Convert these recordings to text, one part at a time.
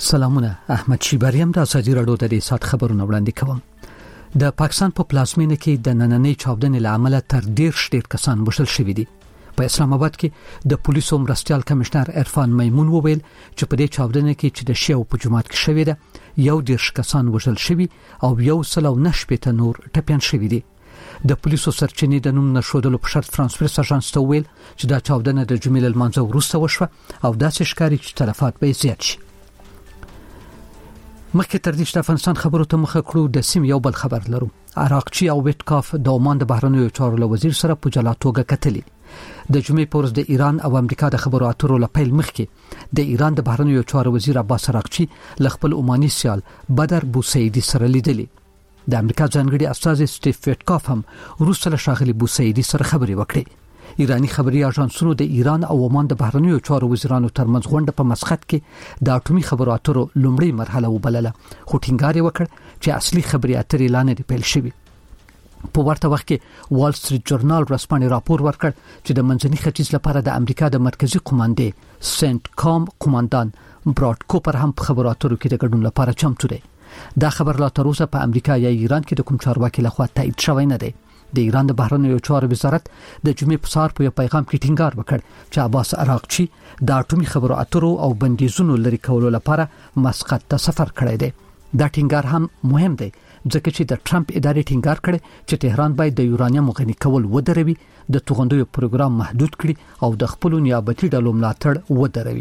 سلامونه، احمد شیبریم د ازادي رادیو د سات خبرونه وړاندې کوم. د پاکستان په پلازمینه کې د نننۍ چاودنې لامل تر ډیر کسان وژل شوي دي. په اسلام آباد کې د پولیسو مرستيال کمشنر عرفان میمون وویل چې په دې چاودنه کې چې د شیعو په جماعت کې شوې ده 11 کسان وژل شوي او 109 نور ټپيان شوي دي. د پولیسو سرچینې د نوم نشودلو په شرط فرانس پریس اژانس ته ویل چې دا چاودنه د جمعې لمانځه وروسته وشوه او داسې ښکاري چې تلفات به زیات شي. مخکې تر دې چې افغانستان خبرو ته مخه کړو د سیم یو بل خبر لرو. عراقچی او ویټکاف د عمان د بهرنیو چارو وزیر سره په جلا توګه کتلي. د جمعې په ورځ د ایران او امریکا د خبرو اترو لپاره مخکې د ایران د بهرنیو چارو وزیر عباس عراقچی ل خپل عماني سیال بدر بوسعیدی سره لیدلي. د امریکا ځانګړي استاذ سټیف ویټکاف هم روسله شاغلي بوسعیدی سره خبرې وکړي. ایرانی خبري اژانسونو د ایران او عمان د بهرنیو چارو وزیرانو ترمنځ غونډه په مسقط کې د اټومي خبرو اترو لومړی مرحله وبلله، خو ټینګار وکړ چې اصلي خبري اترې لا نه پیل شوي. په ورته وخت کې وال سټریټ جورنال رسمي راپور ورکړ چې د منځني ختیځ لپاره د امریکا د مرکزی قوماندې سنت کام قوماندان براد کوپر هم په خبرو اترو کې د ګډون لپاره چمتو دی. دا خبر لا تر اوسه په امریکا یا ایران کې د کوم چارواکي لخوا تایید شوی نه دی. د ایران د بهرنیو چارو وزارت د جمعې په سهار په پیغام کې ټینګار وکړ چې عباس عراقچی د اټومي خبرو اترو او بندیزونو لري کولو لپاره مسقط ته سفر کړی دی. دا ټینګار هم مهم دی ځکه چې د ټرمپ ادارې ټینګار کړي چې تهران باید د یورانیم غني کول ودروي، د توغندیو پروګرام محدود کړي او د خپل نیابتي ډلو ملاتړ ودروي.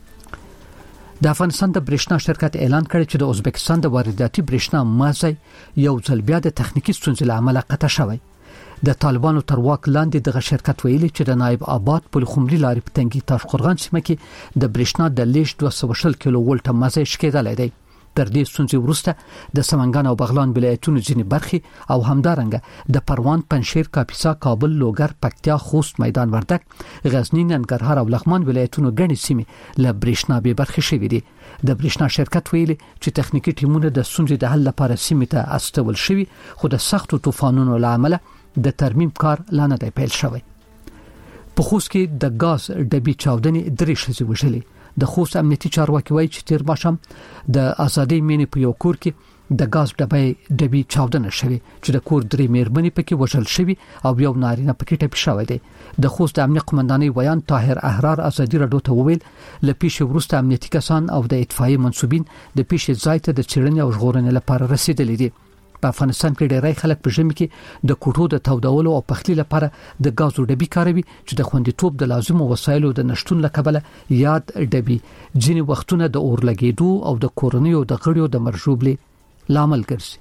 د افغانستان د برېښنا شرکت اعلان کړی چې د ازبکستان د وارداتي برېښنا مازی یو ځل بیا د تخنیکی ستونزې لامل قطع شوی. د طالبانو تر واک لاندې دغه شرکت ویلي چې د نایب آباد په خمري لارې په تنګي تاشقرغان سیمه کې د برېښنا د لیش 200 کیلو ولټ مازی شکېدلې دی. تر دې ستونزې وروسته د سمنګان او بغلان ولایتونو ځینې برخې او همدارنګه د پروان، پنشیر، کاپیسا، کابل، لوګر، پکتیا، خوست، میدان وردګ، غزنی، ننګرهار او لغمان ولایتونو ګڼې سیمې له برېښنا به برخې شوې دي. د برېښنا شرکت ویلي چې تخنیکی ټیمونه د ستونزې د حل لپاره سیمې ته استول شوي، خو د سختو طوفانونو لامل د ترمیم کار لا نه دی پیل شوی. په خوست کې د غاز ډبې چاودنې 3 ښځې وژلې. د خوست امنیتي چارواکي وایي چې تیر ماښام د ازادۍ مینې په یو کور کې د غاز ډبې چاودنه شوه چې د کور 3 مېرمنې پکې وژل شوي او یو نارینه پکې ټپي شوی دی. د خوست امنیتي قومندانۍ ویان طاهر احرار ازادي رادیو ته وویل ل پیښې وروسته امنیتي کسان او د اطفائیې منسوبین د پیښې ځای ته د چیرنې او ژغورنې لپاره رسیدلي دي. په افغانستان کې ډېری خلک په ژمي کې د کوټو د تودولو او پخلي لپاره د غازو ډبې کاروي چې د خوندیتوب د لازمو وسایلو د نشټون لکبله یاد ډبې ځینې وختونه د اور لګېدو او د کورنیو د غړیو د مرجوبلې لامل ګرځي.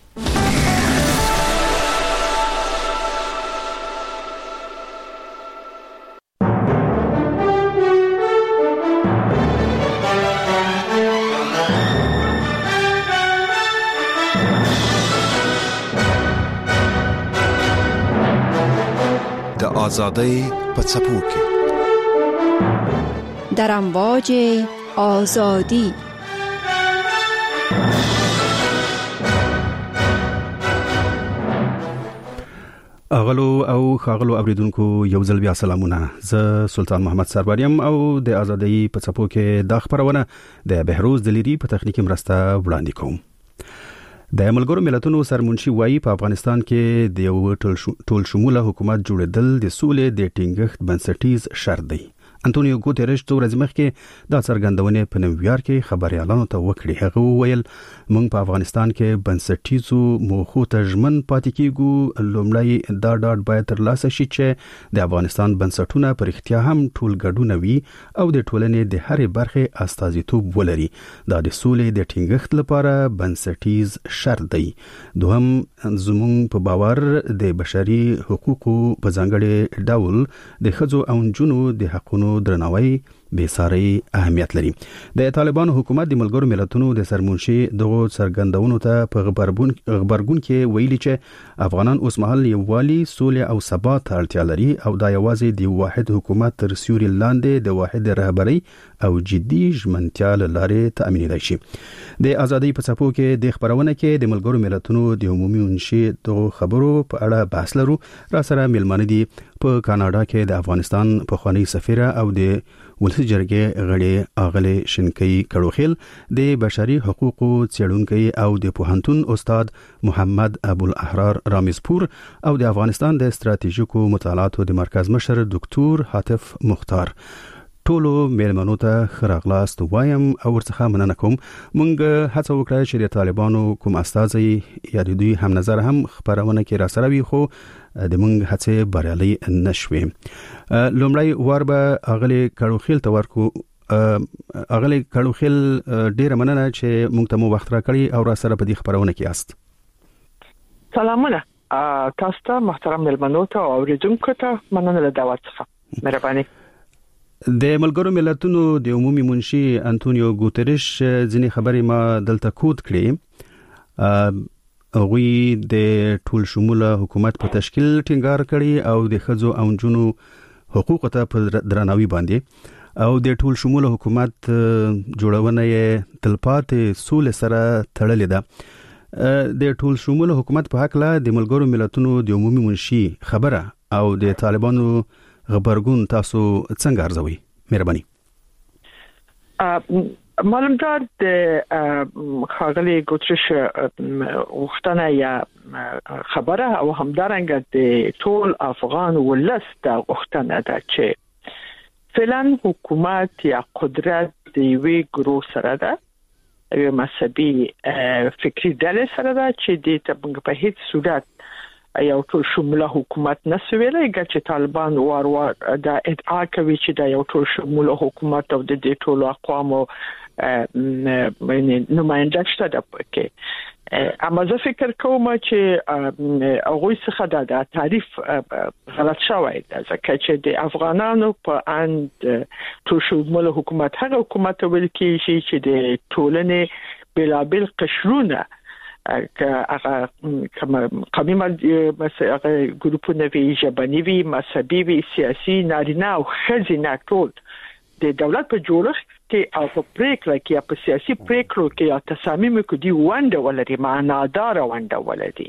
آزادی په څپو کې در امواج آزادی اغلو او خاغلو اوریدونکو یو ځل بیا سلامونه. زه سلطان محمد سرباریم او د آزادی په څپو کې د خبرونه د بهروز دلیری په تخنیکی مرسته وړاندې کوم. د ملګرو ملتونو سرمنشي وایي په افغانستان کې د یو ټول شموله حکومت جوړېدل د سولې د ټینګښت بنسټیز شرط دی. انټونیو ګوتریش څو ورځې مخکې دا څرګندونه په نیویارک کې خبريالانو ته وکړه. هغه وویل موږ په افغانستان کې بنسټیزو موخو ته ژمن پاتې کیږو. لومړی دا ډاډ باید ترلاسه شي چې د افغانستان بنسټونه پر اختیا هم ټول ګډون وي او د ټولنې د هرې برخې استازیتوب ولري. دا د سولې د ټینګښت لپاره بنسټیز شرط دی. دوهم زموږ په باور د بشري حقوقو په ځانګړي ډول د ښځو او نجونو د حقونو درناوی بے ساري اهمیت لري. د طالبانو حکومت د ملګرو ملتونو د سرمنشي دغه څرګندونو ته په خبرګون کې ویلي چې افغانان اوس مهال یووالي، سولې او ثبات اړتیا لري او دا یوازې د واحد حکومت تر سیوري لاندې د واحد رهبري او جدي ژمنتیا لارې تأمینېدای شي. د ازادۍ په څپو کې د خبرونه کې د ملګرو ملتونو د عمومي منشي دغه خبرو په اړه بحث لرو. را سره ملمنه دي په کاناډا کې د افغانستان پخوانی سفیر او د ولسی جرګې غړي اغلی شنکی کړوخیل د بشري حقوقو څېړونکي او د پوهنتون استاد محمد ابو الاحرار رامزپور او د افغانستان د استراتیژیکو مطالعاتو د مرکز مشر ډاکټر حاتف مختار ټولو میلمنو ته خراغلاست وایم او ورڅخه مننه کوم. مونږ هڅه وکړه چې د طالبانو کوم استازي یا د دوی هم نظر هم خبرونه کې را سره وي خو د مونږ هڅه بریالي نشوي. لومړی وار به اغلی کړوخیل ته ورکو. اغلی کړوخیل ډیره مننه چې مونږ ته مو وخت را کړی او را سره په دې خبرونه کې یاست. سلامونه تاسو ته محترم میلمنو ته او اوریدونکو ته مننه له دعوت څخه. مهرباني. د ملګرو ملتونو د عمومي منشي انټونیو ګوتریش ځینې خبرې ما دلته کود کړې. هغوی د ټول شموله حکومت په تشکیل ټینګار کړي او د ښځو او نجونو حقوقو ته په درناوي باندې او د ټول شموله حکومت جوړونه یې تلپاتې سولې سره تړلې ده. د ټول شموله حکومت په حق له د ملګرو ملتونو د عمومي منشي خبره او د طالبانو غبرګون تاسو څنګه ارزوي؟ مهرباني. معلومدار د خاغلی ګوتریش وختنه یا خبره او همدارنګه د ټول افغان ولس د وختنه ده چې فعلا حکومت یا قدرت د وی ګرو سره ده، یو مذهبي فکری ډلې سره ده چې د تبنګ په هیڅ صورت یو ټول شموله حکومت نسویلای چې طالبان وار د ادعا کوي چې د یو ټول شموله حکومت او د دې ټول اقوامو نماینده شته د پکې. اما زه فکر کوم چې هغه څخه د تعریف غلط شوی ده، ځکه چې د افغانانو په اند ټول شموله حکومت هغه حکومت ویل کیږي چې د ټولنې بلابل قشرونه هغه قومي مسایل ګروپونه وی ژبني وی مذهبي وی سیاسي نارینه او ښځینه ټول د دولت په جوړښت کې او په پریکړه کې په سیاسي پریکړو کې یا تصامیم کې دی ونده ولري معنادار ونده ولري.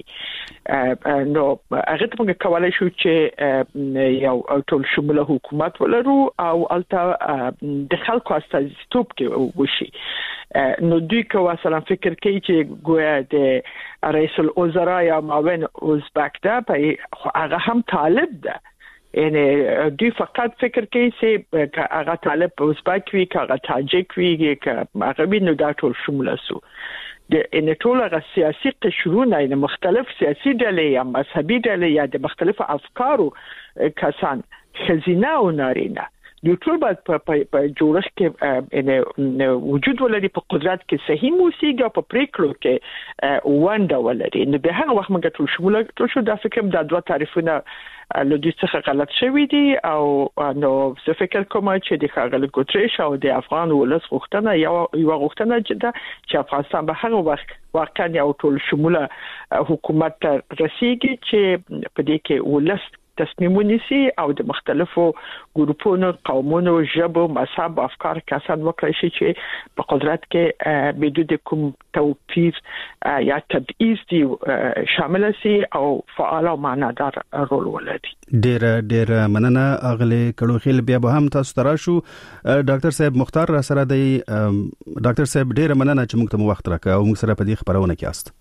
نو هغه څنګه کولای شو چې یو ټول شموله حکومت ولرو او البته د خلکو استازیتوب کې وشي. نو دوی که مثلا فکر کوي چې ګویا د رئیس الوزرا یا معاون ازبک ده په هغه هم طالب ده، یعنی دوی فقط فکر کوي چې هغه طالب ازبک وي که هغه تاجک وي که هغه وي نو دا ټول شموله سو د ټول هغه سیاسي قشرونه یعنی مختلف سیاسي ډلې یا مذهبي ډلې یا د مختلفو افکارو کسان ښځینه او نارینه د ټول په جوړښت کې وجود ولري، په قدرت کې صحیح موسیقي او په پریکړو کې ونده ولري. نو به هغه وخت موږ ټول شموله ټول شو د فکر د دوه تعریفونه له دې څخه غلط شوی دي او نو زه فکر کوم چې د خاغلی ګوتریش او د افغان ولس غوښتنه یو غوښتنه چې افغانستان به هغه وخت واقعا یو ټول شموله حکومت رسیږي چې په دې کې ولس تصمیم ونیسي او د مختلفو ګروپونو قومونو ژبو مذهب افکار کسان وکړي شي چې په قدرت کې بدون کوم توپیر یا تبعیض دی شامل سي او فعال او معنادار رول ولري. ډېر مننه اغلی کړوخیل. بیا به هم تاسو تراشو ډاکټر صاحب مختار را سره دی. ډاکټر صاحب ډېر مننه چې موږ ته وخت راکړ او موږ سره په دې خبرونه کې یاست.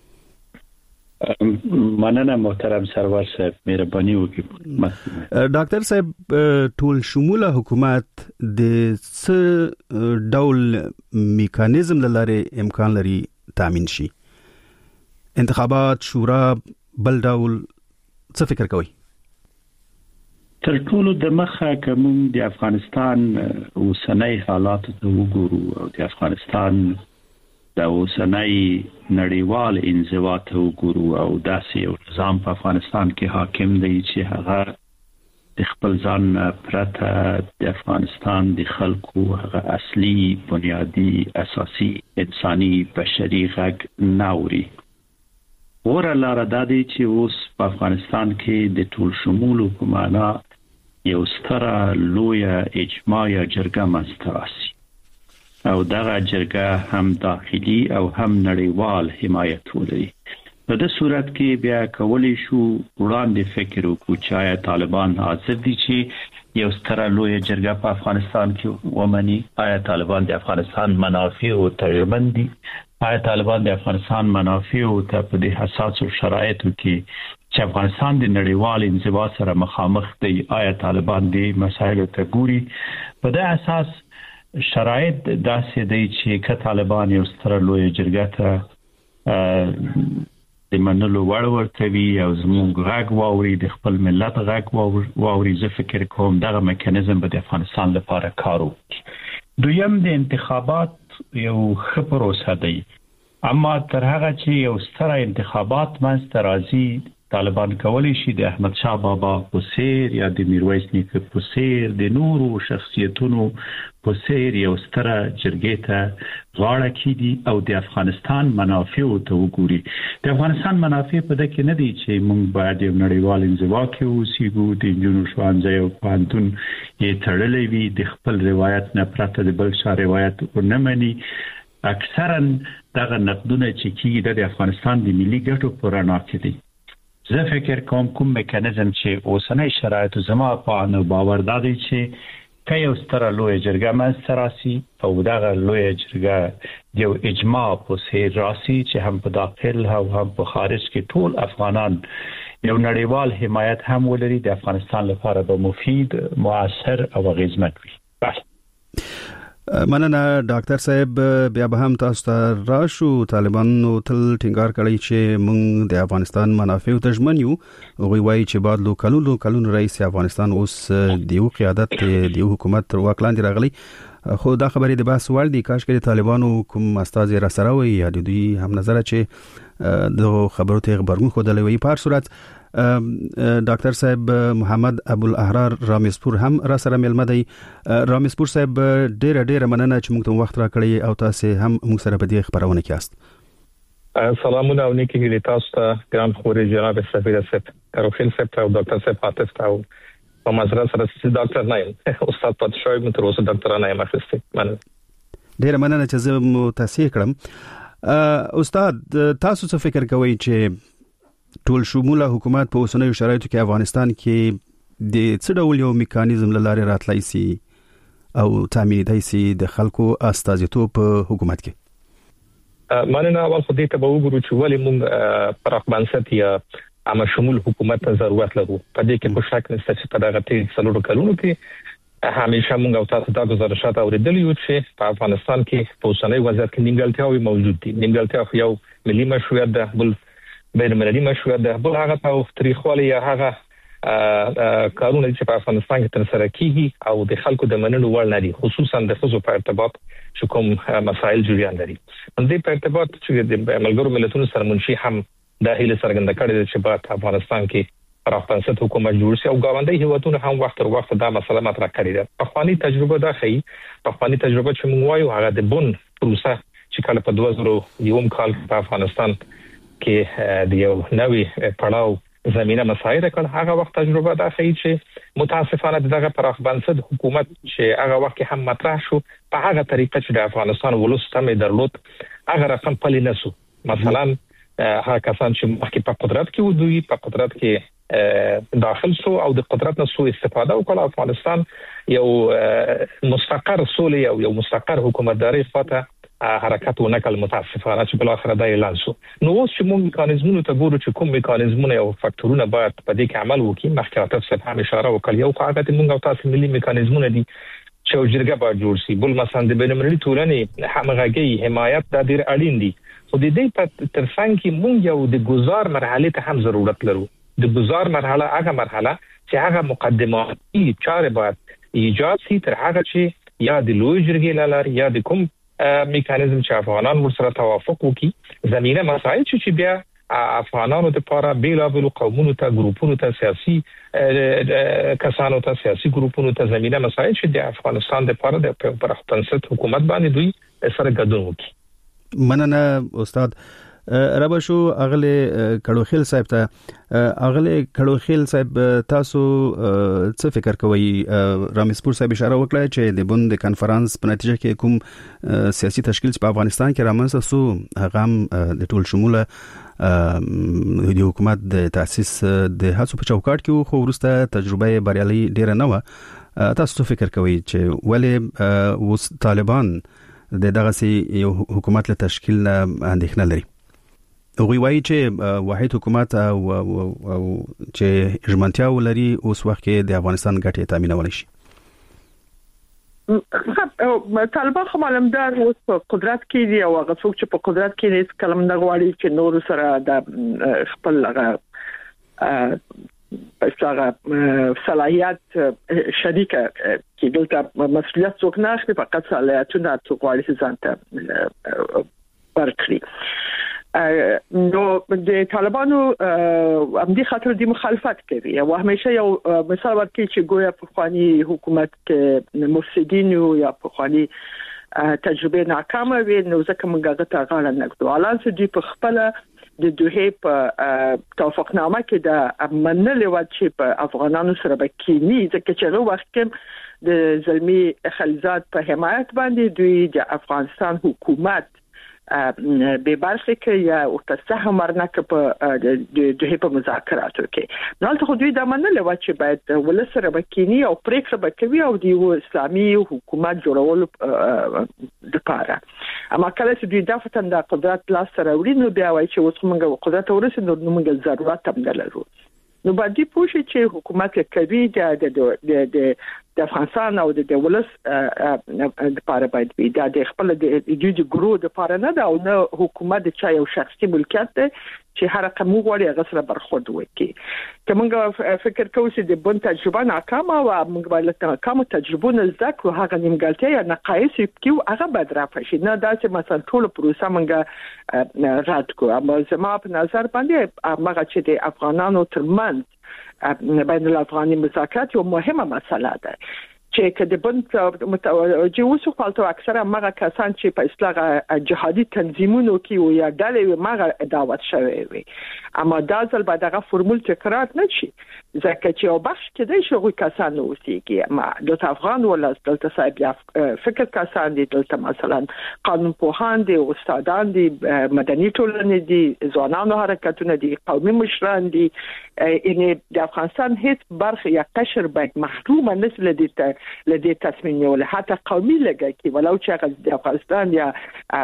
مننه محترم سرور صاحب، مهرباني وکړئ. ډاکټر صاحب ټول شموله حکومت د څه ډول میکانیزم لاره امکان لري تامین شي؟ انتخابات، شورا، بل ډول څه فکر کوي؟ تر ټولو د مخه کوم د افغانستان اوسنۍ حالات ته وګورو او د افغانستان د اوسنۍ نړیوال انزوا ته وګورو او داسې یو نظام په افغانستان کې حاکم دی چې هغه د خپل ځان پرته د افغانستان د خلکو هغه اصلي بنیادی اساسي انساني بشري غږ ناوري. ور لاره د دې چې اوس په افغانستان کې د ټول شمول حکومت یو ستره لویه اجماعي جرګه مستراسي او دغه جرګه هم داخلي او هم نړیوال حمایت ولري. په دې صورت کې بیا کولی شو وړاندې فکر وکړو چې طالبان حاضر دي چې یو ستره لوی جرګه په افغانستان کې ومني؟ آیا طالبان د افغانستان منافع او تجربه دي؟ آیا طالبان د افغانستان منافع او ته په دې حساسو شرایطو کې چې افغانستان د نړیوال انزوا سره مخامخ دی، آیا طالبان دې مسایلو ته ګوري؟ په دې اساس شرایط داسې دی چې که طالبان یو ستره لوی جرګه ته د منلو وړ ورکوي او زموږ غږ واوري، د خپل ملت غږ واوري، زه فکر کوم دغه میکانیزم به د افغانستان لپاره کار وکړي. دویم د انتخابات یو ښه پروسه دی، اما تر هغه چې یو ستره انتخابات منځته راځي، طالبان کولی شي د احمد شاه بابا په څیر یا د میرویس نیکه په څیر د نورو شخصیتونو په څیر یو ستره جرګې ته غاړه کېږدي او د افغانستان منافع ته وګوري. د افغانستان منافع په دې کې نه دي چې موږ باید یو نړیوال انزوا کې اوسېږو، د نجونو ښوونځی او پوهنتون یې تړلی وي، د خپل روایت نه پرته د بل چا روایت ونه مني. اکثرا دغه نقدونه چې کېږي د افغانستان د ملي ګټو په رڼا کې دي. زه فکر کوم میکانیزم چې اوسنۍ شرایط زما په اړه باور دادی چې که یو ستره لوی جرګه منځته راسي او دغه لوی جرګه یو اجماع په څیر راسي چې هم په داخل او هم په خارج کې ټول افغانان یو نړیوال حمایت هم ولري، د افغانستان لپاره به مفید، مؤثر او اغیزمن وي. مننه ډاکټر صاحب. بیا به هم تاسو ته راشو. طالبانو تل ټینګار کړی چې موږ د افغانستان منافع ته ژمن یو. هغوی وایي چې بعد لو کلونو رئیس افغانستان اوس دیو قیادت دیو حکومت تر واک لاندې راغلی، خو دا خبرې د بحث وړ دي. کاش کې طالبانو کوم استاد را سره وي یا د دوی هم نظر چې د خبرو ته خبرګون خوده لوي. په هر صورت ډاکټر صاحب محمد ابو الاحرار رامیسپور هم را سره ملمه دی. رامیسپور صاحب ډېر مننه چې موږ ته وخت راکړی او تاسو هم موږ سره په دې خبرونه کې یاست. سلامونه او نیکی هیله تاسو ته ګران خوري جناب سفیر صاحب کاروخیل صاحب او ډاکټر صاحب عاطف ته په مزرعه سره چې ډاکټر نایم استاد پات شوی متر اوسه ډاکټر نایم اخستي. ډېر مننه چې زه متاسف کړم. استاد تاسو څه فکر کوئ چې ټول شموله حکومت په اوسنیو شرایطو کې افغانستان کې د څه ډول یو میکانیزم لاره راتلای سي او تامین دی سي د خلکو استازیتوب په حکومت کې؟ مننه. اول خو دې ته به وګورو چې ولې موږ پراخ بنسټ یا عامه شمول حکومت ته ضرورت لرو. په دې کې په شک نشته چې په دغه تیر څلورو کلونو کې همیشه موږ او تاسو دا گزارشات اوریدلی یو چې په افغانستان کې په اوسنۍ وضعیت کې نیمګړتیاوې موجود دي. نیمګړتیا یو ملي مشروعیت ده، بل بین المللي مشروعیت ده، بل هغه تاریخوالي یا هغه کارونه چې په افغانستان کې تر سره کیږي او د خلکو د منلو وړ نه دي، خصوصا د ښځو په ارتباط چې کوم مسایل جریان لري. د په ارتباط چې د ملګرو ملتونو سره منشي هم د هیله څرګنده کړې چې په افغانستان کې پراخ بنسټ حکومت جوړ شي او ګاونډي هیوادونو هم وخت تر وخت دا مسله مطرح کړې ده. په افغاني تجربه دا ښيي، په افغاني تجربه چې موږ وایو هغه د بون پروسه چې کله په 2001 کال په افغانستان کې د یو نوې پړاو زمينه مساعده کړ، هغه وخت تجربه دا ښيي چې متاسفانه دغه پراخ بنسټ حکومت چې هغه وخت هم مطرح شو په هغه طریقه چې د افغانستان ولستمه درلود هغه رقم پلي نسو. مثلا هغه کسان چې مخکې په قدرت کې ودوی په قدرت کې داخل شو او د قدرت نه سوء استفاده وکړه. افغانستان یو مستقر سولې او یو مستقر حکومتداري خاطر حرکت و نکل متاسفانه چې بل اخر دا اعلان شو. نو اوس چې موږ میکانیزمونو ته ګورو چې کوم میکانیزمونه او فاکتورونه باید په دې کې عمل وکړي، مخکې تاسو هم اشاره وکړه، یو قاعده موږ او تاسو ملي میکانیزمونه دي چې جرګه باید جوړ شي. بل مثلا د بین المللي ټولنې همغږي حمایت د ډیر اړین دي، خو د دې په ترڅنګ کې موږ یو د گزار مرحله ته هم ضرورت لرو. د گزار مرحله هغه مرحله چې هغه مقدماتي چارې باید ایجاد شي تر هغه چې یا د لوی جرګې لاره یا د کوم میکانیزم چې افغانان ورسره توافق وکړي زمينه مسایل چې بیا افغانانو لپاره بیلابل قومونو ته ګروپونو ته سیاسي کسانو ته سیاسي ګروپونو ته زمينه مسایل چې د افغانستان لپاره د پرختنست حکومت باندې دوی سره ګډون وکړي. مننه استاد. ربشو اغله کړوخیل صاحب ته اغله کړوخیل صاحب تاسو څه فکر کوئ؟ رامیسپور صاحب اشاره وکړه چې د بوند کانفرنس په نتیجه کې کوم سیاسي تشکیل په افغانستان کې رامنځته سو هغه د ټول شموله د حکومت د تاسیس د هڅو په چوکاټ کې خو ورسته تجربه بریالي ډیره نه و تاسو فکر کوئ چې ولې اوس طالبان د دغه سي یو حکومت له تشکیل اندېښنه لري؟ وی وایي چې واحد حکومت او چې ژمنتیا ولري اوس وخت کې د افغانستان ګټې تامینول شي. طالبان خو معلومدار اوس په قدرت کې دي او هغه څوک چې په قدرت کې دي کلم نه غواړي چې نور سره د خپل هغه صلاحيت شریکه کې دلته مسؤلیت څوک نه اخلي، فقط صلاحیتونه څوک غواړي چې ځانته ورکړي. نو د طالبانو امدي خاطر د مخالفت کوي او همیشه یو مثال ورکړي چې ګویا په خواني حکومت کې مفسدين یا په خواني تجربه ناکامه وي، نو ځکه موږ غته غاړه نکړو. الان چې دی په خپل د دوه په توافقنامه کې د منل و چې په افغانانو سره بکینی، ځکه چې نو وخت کې د زلمی خلیزات په حمایت باندې دوی د افغانستان حکومت به برخه کې یا او تسهم ورنکه په دوی په مذاکراتو کې. نو ته خو دوی د منل و چې باید ولسره بکینی او پریکړه وکوي او د اسلامي حکومت جوړولو لپاره. اما کله چې دوی د فتن د قدرت لاس سره وړي، نو بیا وایي چې اوس موږ قدرت ورسېدو، نو موږ ضرورت هم نه لرو. نو باندې پوښي چې حکومت کوي د افغانستان او د ولس لپاره باید وي د خپل د جوړ ګرو د لپاره نه دا او نه حکومت د چا یو شخصي ملکیت دی چې هر رقم وګوري هغه سره برخورد وکړي. که موږ فکر کوو چې د بن تجربه ناکامه او موږ باید ناکامه تجربه نه ذکر هغه نیمګړتیا یا نقایص کیو هغه بد رافشي نه دا چې مثلا ټول پروسه موږ رد کو. اما زما په نظر باندې هغه چې د افغانانو ترمنځ بین الافغاني مذاکرات یو مهمه مسله ده چې کله بند متوجه وسو خپلته اکثره مغه کسان چې په اصلاح جهادي تنظیمونو کې او یا ډلې مغه دعوت شوی وي، اما دا ځل به دغه فرمول تکرار نه شي ځکه چې یو بخش کې د شغل کسان اوسېږي. ما د افغان ولس دلته صاحب فکر کسان دي، دلته مثلا قانون پوهان دي، استادان دي، مدني ټولنې دي، ځوانانو حرکتونه دي، قومي مشران دي. ان د افغانستان هیڅ برخه یا قشر باید محروم نه سي لدې تصمیم نیول، حتی قومي لګي کې ولو چې د افغانستان یا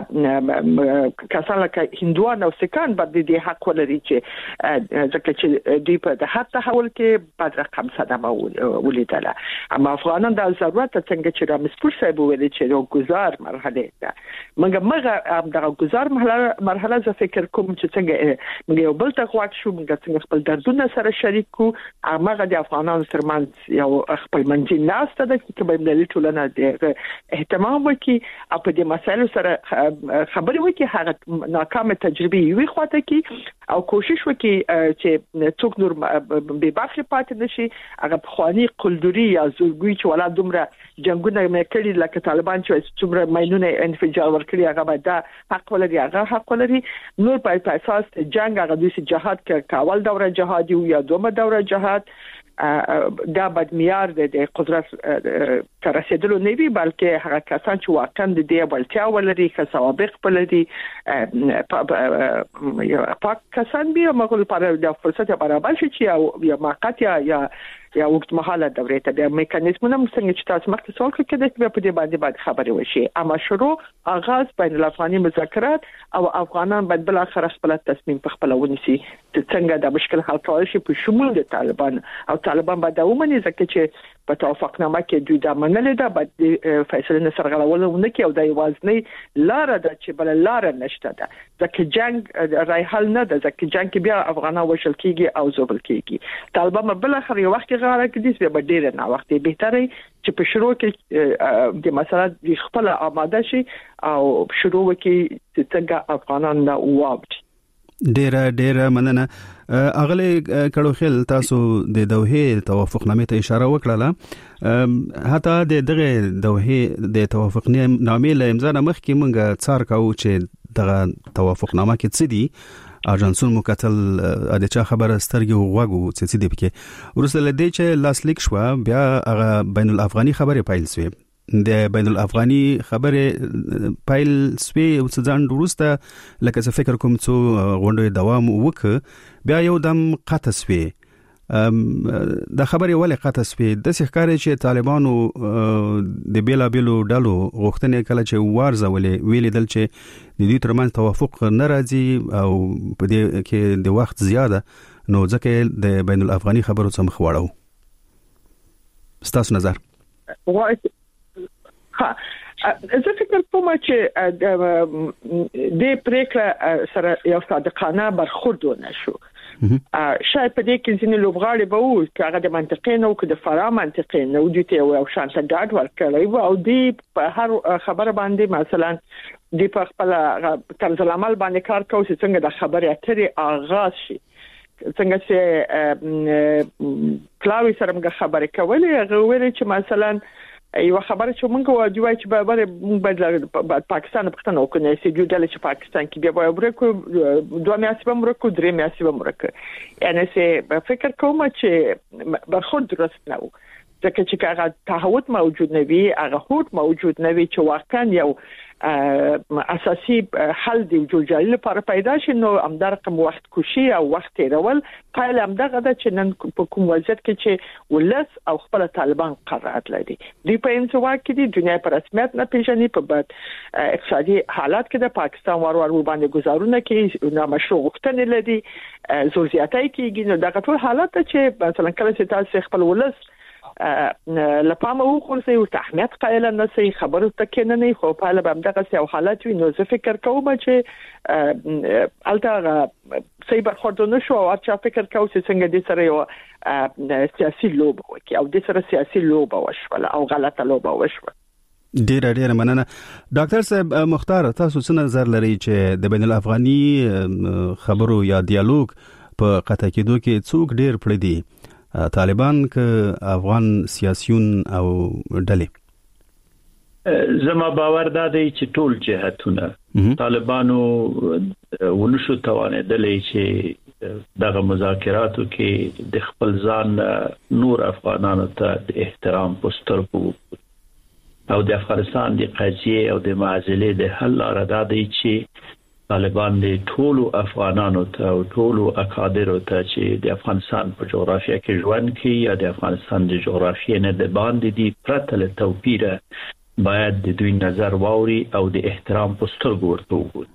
کسان لکه هندوان او سکان باندې د حق ولري چې ځکه چې دوی په د هر تحول کې بعد رقم صدمه ولیدله. اما افغانان د ضرورت څنګه چې رامسپور صاحب ویلي چې یو گزار مرحله ده، موږ دغه گزار مرحله ز فکر کوم چې څنګه موږ یو بل ته غواړو شو موږ څنګه خپل دردونه سره شریک کو. هغه د افغانانو ترمنځ یو خپل منځي ناس ته د کبه ملي ټولنه د اهتمام وکي او په دې مسایلو سره خبرې وکي، هغه ناکامه تجربه وي خواته کی او کوشش وکي چې څوک نور به برخه پاتې نشي. هغه خواني قلدري یا زورګوي چې ولا دومره جنگونه مکړي لکه طالبان چې څومره ماينونه انفجار ورکړي هغه باید حق ولري، هغه حق ولري. نور په اساس جنگ هغه د جهاد کې اول دوره جهادي یا دومره دوره جهاد دا بد معیار د قدرت تر رسیدلو نه وی، بلکې هغه کسان چې واقعا د دې بلتیا ولري که سوابق بلدي پاک کسان به موږ لپاره د فرصت برابر شي چې یا موقت یا وخت مهاله دورې ته د میکانیزمونو څنګه چې تاسو مخکې سوال کړی د په دې باندې خبرې وشي. اما شروع آغاز بین الافغاني مذاکرات او افغانان باید بل اخر خپل تصمیم په خپل ونیسي چې څنګه د مشکل حل کول شي په شمول د طالبان او طالبان باید ومني ځکه چې په توافقنامه کې دوی د منل ده باید فیصله سرغړولونه کې او د یوازنی لار ده چې بل لار نشته ده ځکه جنگ رای حل نه ده، ځکه جنگ کې بیا افغانان وشل کیږي او زوبل کیږي. طالبان بل اخر یو وخت غواړي چې به ډیر نه وخت بهتري چې په شروع کې د مسله د خپل آماده شي او شروع وکړي چې څنګه افغانان نه وابد. ډیر مننه. اغلی کړو خل تاسو د دوحه توافقنامه ته اشاره وکړه، حتی د دغه دوحه د توافقنامه له امضا مخکې مونږه څار کاوه چې دغه توافقنامه کې څه دي اجنسون مکتل د چا خبره سترګي وغوغو څه دي پکې ورسره لدی چې لاسلیک شو بیا هغه بین الافغاني خبره پایل سوی د بین الافغاني خبره پایل سوی او ځان ورسته لکه څه فکر کوم څو غونډه دوام وک بیا یو دم قطع سوی د خبرې ولې قطع سپي د ښکاري چې طالبانو د بیلابېلو ډلو غوښتنې کله چې وارزولې ویلي دل چې د دې ترمنځ توافق نه راځي او په دې کې د وخت زیاده نو ځکه د بین الافغاني خبرو څخه مخ واړو. ستاسو نظر؟ زه فکر کوم چې د پریکړه سره یو صادقانه برخورد ونشو. شاید په دې کې ځینې لوبغاړي به وو چې هغه د منطقې نه او د فرا منطقې نه ودی ته یو شانته ډاډ ورکړی او دی په هر خبره باندې مثلا دی په خپل طرز العمل باندې کار کوي چې څنګه د خبرې اترې آغاز شي، څنګه چې کلاوي سره موږ خبرې کولې هغه ویل چې مثلا یو خبره چې موږ واجبای چې به پاکستان په ختنه وکړي چې دوی ډله چې پاکستان کې بیا ورکو 2 میاشتې به ورکو 3 میاشتې به ورکو، یعنی چې فکر کوم چې برخورد درست نه و ځکه چې هغه تعهد موجود نه وي، هغه هوت موجود نه وي چې واقعا یو اساسي حل دی جوړجالي لپاره پیدا شي، نو همدار کوم وخت کوشي او وخت تیرول پایله همدغه ده چې نن په کوم وضعیت کې چې ولس او خپل طالبان قرارات لري دوی په انزوا کې دي، دنیا په رسمیت نه پیژني، په بد اقتصادي حالات کې د پاکستان ور باندې گزارونه کوي، نامشروع غوښتنې لري، زور زیاتۍ کیږي، نو دغه ټول حالات چې مثلا کله چې تاسو خپل ولس لپاره وخورسي او تحمیت قائل نه سي خبرو تکینه نه خو په اړه به دغه یو حالت وي، نو زه فکر کوم چې الته سي برخوردونه شو او چې فکر کوم چې څنګه دې سره یو سیاسي لوب وکي او دې سره سیاسي لوب وشول او غلطه لوب وشول. ډیر مننه. ډاکټر صاحب مختار، تاسو څه نظر لري چې د بین الافغاني خبرو یا ډیالوګ په قطع کېدو کې څوک ډیر پړ دي، طالبان که افغان سیاسيون او ډلې؟ زما باور دا دی چې ټول جهتونه طالبانو ونشو توانېدلې چې دغه مذاکراتو کې د خپل ځان نور افغانانو ته د احترام پوسټر او د افغانستان د قضیه او د معضلې د حل لاره دا دی چې طالبان د ټولو افغانانو ته او ټولو اکادرو ته چې د افغانستان په جغرافیه کې ژوند کوي یا د افغانستان د جغرافیې نه د باندې دي پرته له توپیره باید د دوی نظر واوري او د احترام په سترګو ورته وګوري.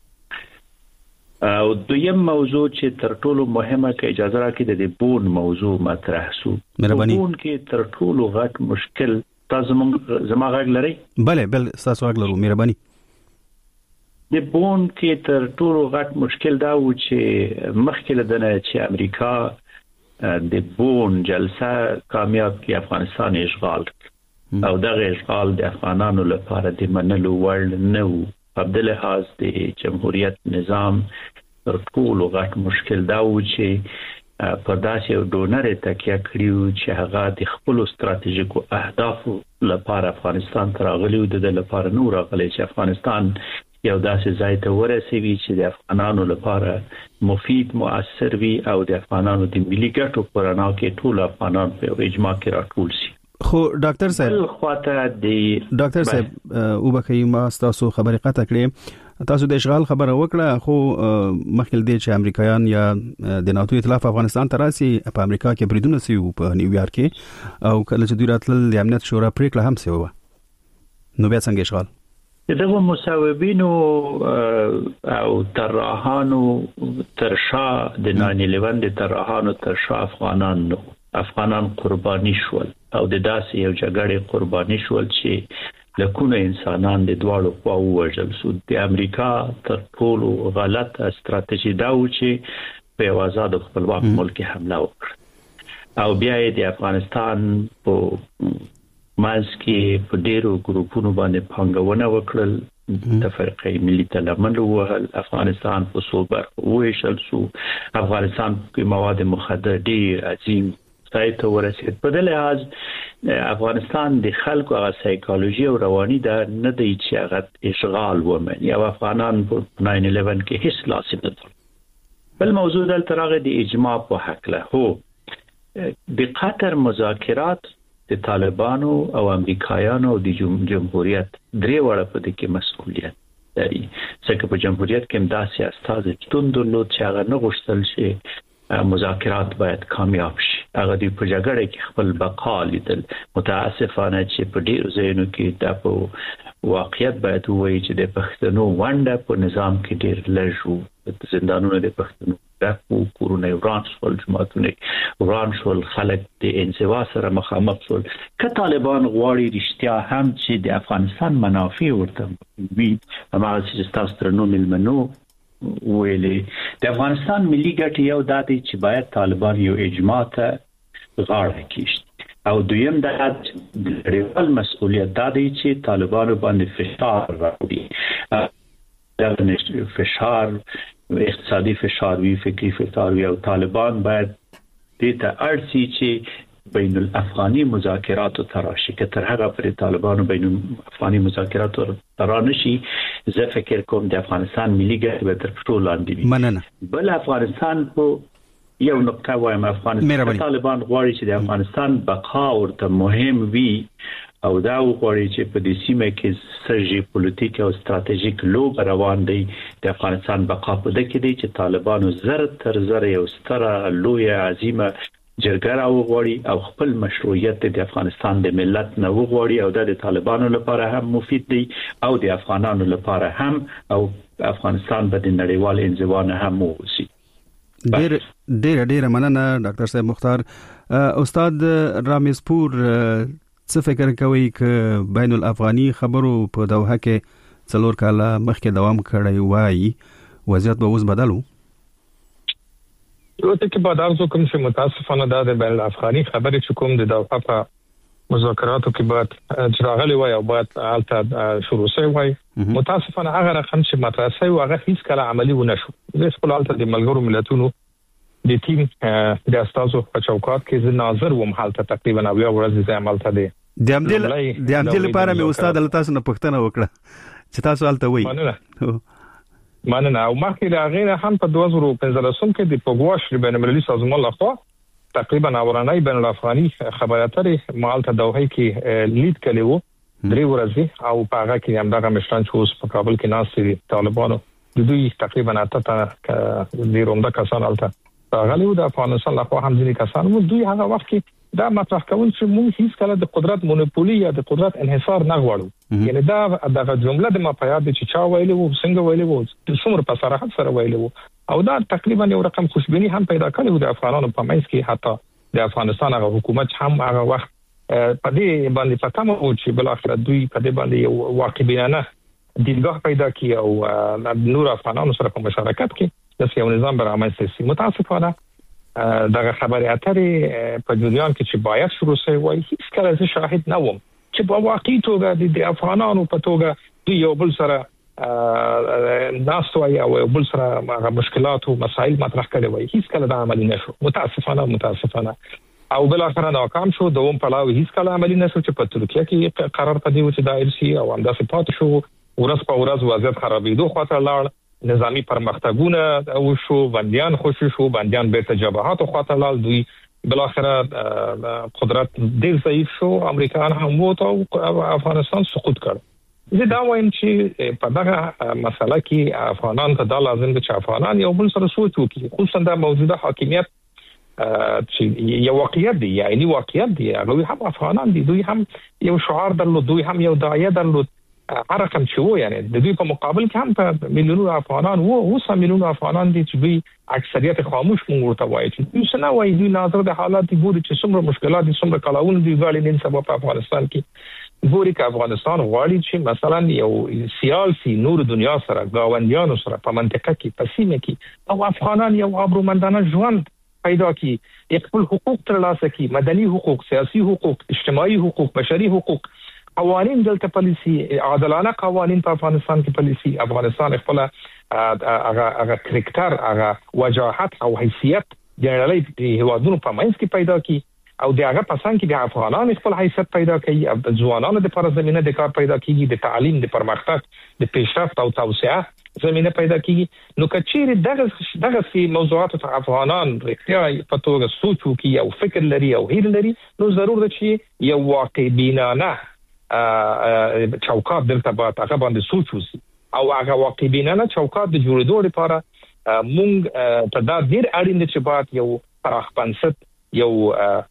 او دویم موضوع چې تر ټولو مهمه کې اجازه راکړئ د بون موضوع مطرح شو. بون کې تر ټولو غټ مشکل تاسو زما غږ لري؟ بله تاسو غږ لرو، مهرباني. د بون کې تر ټولو غټ مشکل دا و چې مخکې لدنه چې امریکا د بون جلسه کامیاب کی افغانستان اشغال او دغه اشغال د افغانانو لپاره د منلو وړ نه و. په بل لحاظ د جمهوریت نظام تر ټولو غټ مشکل دا و چې په داسې یو ډونر تکیه کړیو چې هغه د خپل ستراتیژیکو اهدافو لپاره افغانستان ته راغلی و، د لپاره نور راغلی چې افغانستان یو داسې ځای ته ورسوي چې د افغانانو لپاره مفید مؤثر وي او د افغانانو د ملي ګټو په رڼا کې ټول افغانان په اجماع کې راټول شي. خو ډاکټر صاحب وبخښئ ما تاسو خبرې قطع کړې، تاسو د اشغال خبره وکړه، خو مخکې دې چې امریکایان یا د ناتو ائتلاف افغانستان ته راسي په امریکا کې بریدونه سوي په نیویارک کې او کله چې دوی راتلل د امنیت شورا پریکړه هم سوي، نو بیا څنګه اشغال؟ دغه مصوبینو او طراحانو ترشا د 9/11 د طراحانو ترشا افغانان قرباني شول او د داسې یو جګړې قرباني شول چې لکونه انسانان د دواړو خواو وژل شو. د امریکا تر ټولو غلطه ستراتیژي دا و چې په یو آزاد خپلواک ملک حمله وکړي او بیا د افغانستان په ماز کې په ډیرو ګروپونو باندې پانګونه وکړل، تفرقه ملي تلمن وهل، افغانستان په څو برخو وویشل شو، افغانستان کې مواد مخدر ډیر عظیم ځای ته ورسید. په دې لحاظ افغانستان د خلکو هغه سایکولوژي او رواني دا نه دی چې هغه اشغال ومني او افغانان په 9/11 کې هیڅ لاس نه درلود. بل موضوع دلته راغی د اجماع په حق له هو د قطر مذاکرات د طالبانو او امریکایانو او د جمهوریت درې وړه په دې کې مسؤلیت لري. ځکه په جمهوریت کې هم داسې استازي شتون درلود چې هغه نه غوښتل شي مذاکرات باید کامیاب شي. هغه د پرجګړې کې خپل بقا لیدل. متاسفانه چې په ډیرو ځایونو کې دا په واقعیت باید وایي چې د پښتنو ونډه په نظام کې ډیر لږ وو. زندانونو د پښتنو د کورونه وران شول، جماعتونه وران شول، خلک د انزوا سره مخامخ شول. که طالبان غواړي رښتیا هم چې د افغانستان منافع ورته وي، هغه چې تاسو ترنو ملمنو ویلې د افغانستان ملي ګټې یو د دې چې باید طالبان یو اجماع ته غاړه کېږدي، او دویم د نړیوال مسؤلیت د دې چې طالبانو باندې فشار راوړي، دا فشار اقتصادي فشار وی، فکری فشار وی، او طالبان باید دې ته اړ شي چې بین الافغاني مذاکرات تراشي. که تر هغه پر طالبانو بین الافغاني مذاکرات ترانشي، زه فکر کوم د افغانستان ملي ګټې به تر پښو لاندې وي. مننه. بل افغانستان په یو نقطه وایم، افغانستان طالبان غواړي چې د افغانستان بقا ورته مهم وي، او دا غواړي چې په دې سیمه کې سرجی پولیټیک او ستراتیژیک لوب روان دی. د افغانستان بقا په دې کې دی چې طالبانو زر تر زر یو ستره لوی عظیمه جرګه راوغواړي او خپل مشروعیت د افغانستان د ملت نه وغواړي، او د طالبانو لپاره هم مفید دی او د افغانانو لپاره هم، او افغانستان به د نړیوال انزوا نه هم ووسی. ډېر مننه ډاکټر صاحب مختار. استاد رامیزپور، څه فکر کوي چې بین الافغاني خبرو په دوحه کې 4 کاله مخکې دوام کړی وای، وضعیت به اوس بدلو؟ یو څه کې بعد ارزو کوم چې متاسفانه د بین الافغاني خبرې چې کوم د دوحه په مذاکراتو کې بعد چراغلي وای او بعد حالت شروع شوی وای، متاسفانه هغه رقم چې مطرح شوی هغه هیڅ کله عملی ونه شو. د خپل حالت د ملګرو ملتونو د ټیم د استازو په چوکاټ کې زه ناظر وم، حالت تقریبا اویا ورځې زه عمل ته دي د امدل لپاره مې استاد تاسو نه پوښتنه وکړه چې تاسو حالت وایي. مننه. او مخکې د غیر هم په 2015 کې د پګواش بین المللي سازمان لخوا تقریبا اورانای بین الافغاني خبري اترې مالته دوحه کې لید کړي وو 3 ورځې، او په هغه کې هم دغه مشران چې اوس په کابل کې ناست دي طالبانو د دوی تقریبا اته د رومدا کسان الته غلي د افغانستان لخوا هم ځینې کسان وو. دوی هغه وخت کې دا مطرح کول چې موږ هیڅ کله د قدرت مونوپولي یا د قدرت انحصار نه غواړو. یعنی دا دغه جمله د مفاهیم چې چا ویلي وو، څنګه ویلي وو، د څومره په صراحت سره ویلي وو، او دا تقریبا یو رقم خوشبینی هم پیدا کړی د افغانانو په منځ کې. حتی د افغانستان هغه حکومت هم هغه وخت په دې باندې پاتم او چې بل اخر دوی په دې باندې یو واقعبینانه دیدګاه پیدا کړي او نور افغانانو سره په مشارکت کې د یو نظام برنامه سي. متاسفانه دغه خبري اترې په جریان کې چې باید شروع شي وای، هیڅ کله زه شاهد نه وم چې په واقعي توګه د افغانانو په توګه دوی یو بل سره ناستوي او بل سره هغه مشکلات او مسایل مطرح کړي وای. هیڅ کله دا عملی نشو، متاسفانه او بل اخر ناکام شو. دوم پلاوی هیڅ کله عملی نشو چې په ترکیه کې قرار پدې و چې دایر شي، او همداسې پات شو. ورځ په ورځ وضعیت خرابېدو خاطر لاړ، نظامی پرمختګونه وشو، بنديان خوشی شو، بنديان بیرته جبهات خاطر لاړ. دوی بل اخر قدرت ډیر ضعیف شو، امریکایان هم وته او افغانستان سقوط کړ. زه دا وایم چې په دغه مسله کې افغانان ته دا لازم دي چې افغانان یو بل سره سوچ وکړي، خصوصا د موجوده حاکمیت چې یو واقعیت دی، یعنی واقعیت دی. هغه هم افغانان دي، دوی هم یو شعار درلود، دوی هم یو داعیه درلود، هر رقم چې وو، یعنی د دوی په مقابل کې هم په میلیونونو افغانان وو، اوس هم میلیونونو افغانان دي چې دوی اکثریت خاموش مونږ ورته وایي چې دوی څه نه وایي. دوی ناظر د حالات ګوري چې څومره مشکلات دي، څومره کلاونه دي غاړي نن سبا په افغانستان کې ګوري چې افغانستان غواړي چې مثلا یو سیاسي نور دنیا سره گاونډیانو سره په منطقه کې په سیمه کې او افغانان یو ابرومندانه ژوند پیدا کړي، خپل حقوق ترلاسه کړي، مدني حقوق، سیاسي حقوق، اجتماعي حقوق، بشري حقوق، قوانین دلته پالیسی، عادلانه قوانین په افغانستان کې پالیسی. افغانستان خپل هغه کرکټر، هغه وجاهت او حیثیت د نړۍ هیوادونو په منځ کې پیدا کی، او دغه پسند کې د افغانان خپل حیثیت پیدا کوي، او د ځوانانو لپاره زمينه د کار پیدا کیږي، د تعلیم، د پرمختګ، د پیشرفت او توسعه زمينه پیدا کیږي. نو کچېره دغه موضوعات ته افغانان رښتیا په توګه سوچ وکړي او فکر لري او هیر لري، نو ضرور ده چې یو واقع بینانه چوکاټ دلته باید هغه باندې سوچ وسی، او هغه واقع بینانه چوکاټ د جوړېدو لپاره مونږ ته دا ډیر اړین دي چې باید یو پراخ بنسټ یو